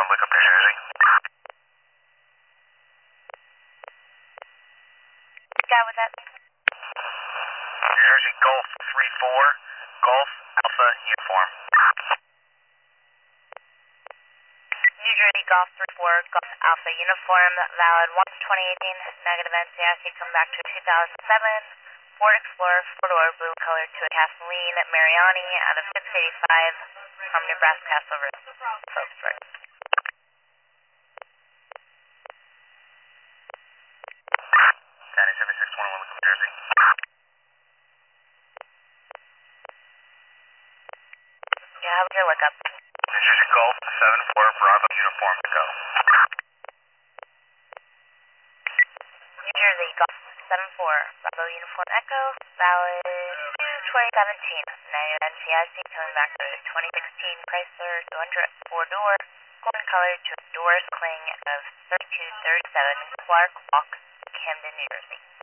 Wickham, New Jersey. Guy with that? New Jersey Golf 3-4, Golf Alpha Uniform. New Jersey Golf 3-4, Golf Alpha Uniform, valid 1/20/18, negative NCIC, come back to 2007. Ford Explorer, four-door, blue color to a Kathleen Mariani out of 685 from Nebraska Castle Road. Folks, right. 7621 Wickham, New Jersey. Yeah, how was your lookup? New Jersey Golf 7-4, Bravo Uniform to go. New Jersey Golf 7-4, Bravo Uniform Echo, valid 2/20/17, negative NCIC, coming back to 2016 Chrysler 200, four-door, golden color to a Doris Kling of 3237 Clark Walk, Camden, New Jersey.